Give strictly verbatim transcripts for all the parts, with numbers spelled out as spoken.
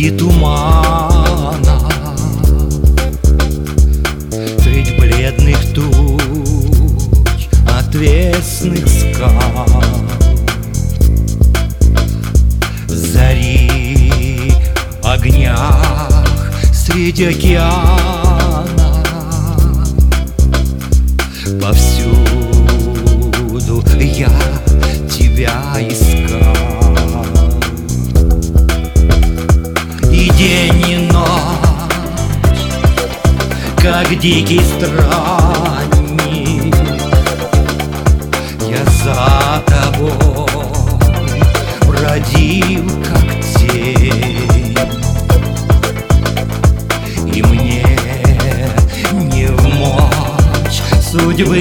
среди тумана, средь бледных туч, отвесных скал, зари огнях среди океана. Повсюду я тебя искал, и день, и ночь, как дикий странник, я за тобой бродил, как тень, и мне не вмочь судьбы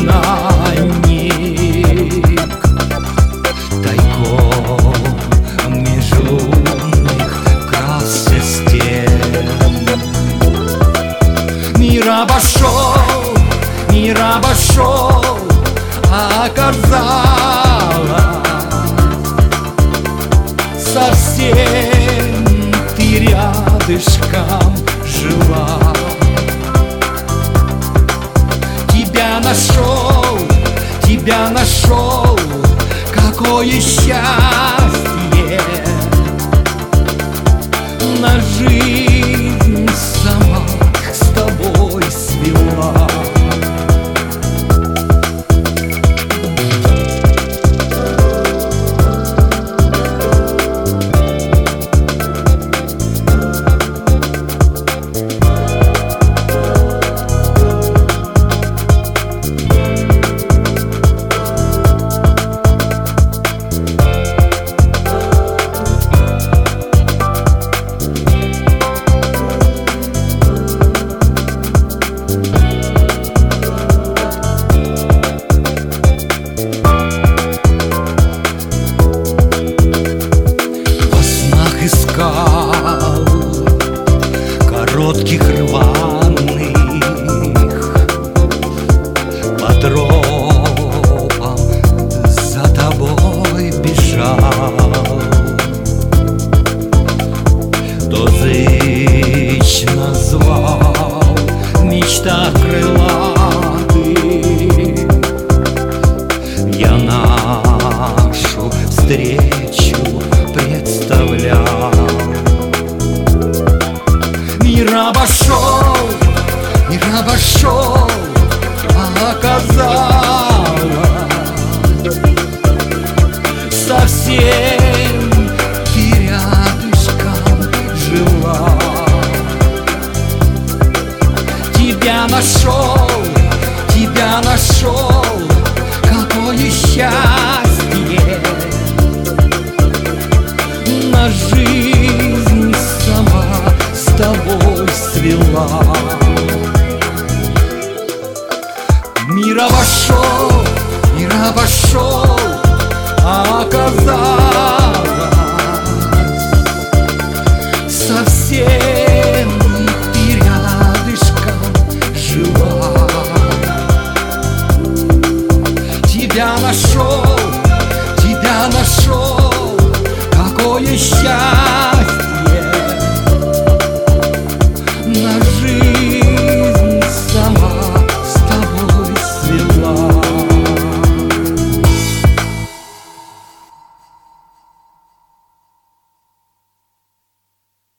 изгнанник, тайком межумных красся стен. Мир обошел, мир обошел, а оказалось, совсем ты рядышком жила. Тебя нашел, тебя нашел, какое счастье! На жизнь сама с тобой свела. Искал коротких рваных, по тропам за тобой бежал, то зычно звал в мечтах крылатых. Я нашу встречу представлял. Мир обошел, мир обошел, а оказалось, совсем ты рядышком жила. Тебя нашел, тебя нашел, какое счастье! На жизнь сама с тобой свела. Мир обошел, мир обошел, а оказалось, совсем ты рядышком жила. Тебя нашел, тебя нашел, какое счастье!